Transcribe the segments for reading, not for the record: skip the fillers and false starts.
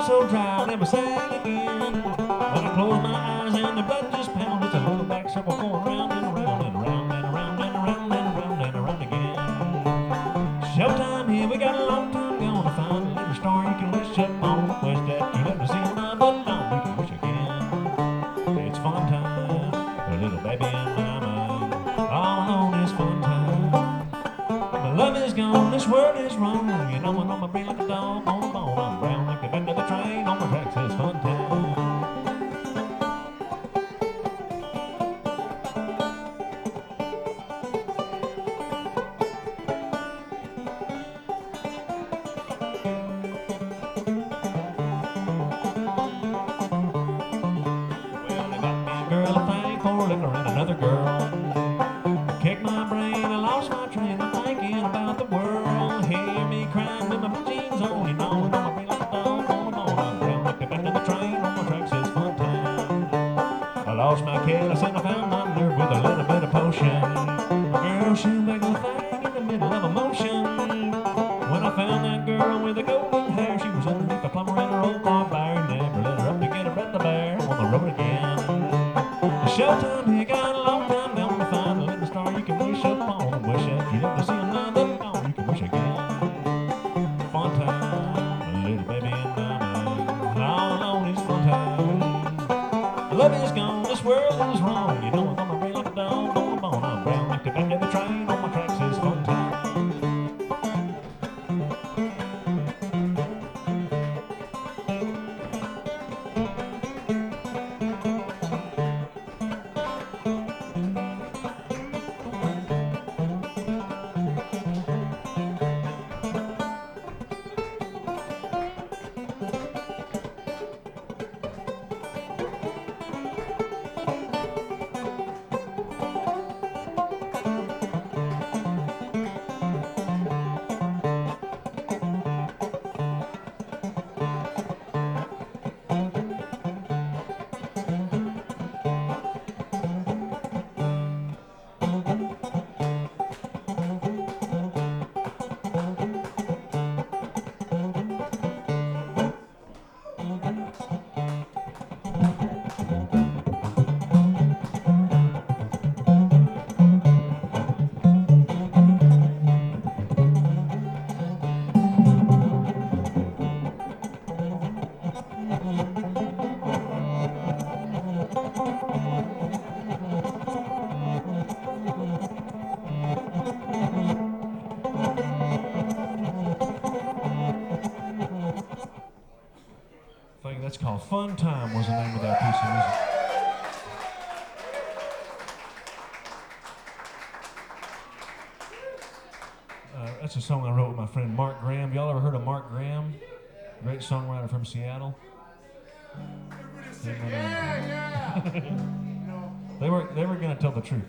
mouth so dry I'll never sing again. When I close my eyes and the blood just pounds, it's a little back circle going round and around and around and around and around and around and around again. Showtime here, we got a long time going to find a little star you can wish up on. Wish that you never see my but now you can wish again. It's fun time, a little baby in my mind. All alone is fun time. My love is gone, this world is wrong. You know I'm on my brain like a dog on a bone. I'm brown like the bend of the train on my tracks. It's fun time. Girl, I thank for liquor and another girl. I kicked my brain, I lost my train. I'm thinking about the world. Hear me crying with my blue jeans on. You know, on my brain like a dog on a bone. I'm brown like the back of the train on my tracks. It's fun time. I lost my careless and I found my nerve with a little bit of potion. Girl, she make a thing in the middle of emotion. When I found that girl with the golden hair, she was underneath a plumber in her old car fire. Never let her up to get her breath of air on the road again. Showtime here, got a long time down to find a little star you can wish up on. Wish that you never see another dawn, you can wish again. Fun time, a little baby in my mind. All alone is fun time. Love is gone, this world is wrong. You know I'm on my brain like a dog on a bone. I'm brown like the back of the train on my tracks. It's fun time. I think that's called Fun Time was the name of that piece of music. That's a song I wrote with my friend Mark Graham. Y'all ever heard of Mark Graham? Great songwriter from Seattle. They were going to tell the truth.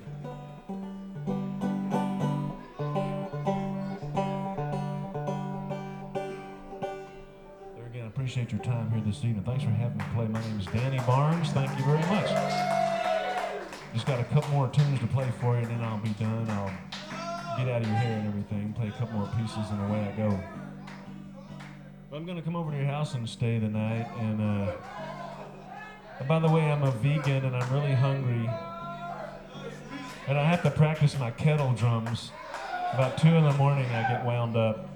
Appreciate your time here this evening. Thanks for having me play. My name is Danny Barnes. Thank you very much. Just got a couple more tunes to play for you, and then I'll be done. I'll get out of your hair and everything, play a couple more pieces, and away I go. But I'm going to come over to your house and stay the night. And by the way, I'm a vegan, and I'm really hungry. And I have to practice my kettle drums. About 2 in the morning, I get wound up.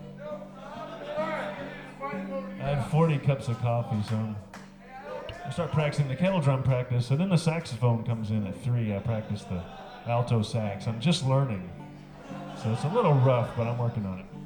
I had 40 cups of coffee, so I start practicing the kettle drum practice, and then the saxophone comes in at 3. I practice the alto sax. I'm just learning, so it's a little rough, but I'm working on it.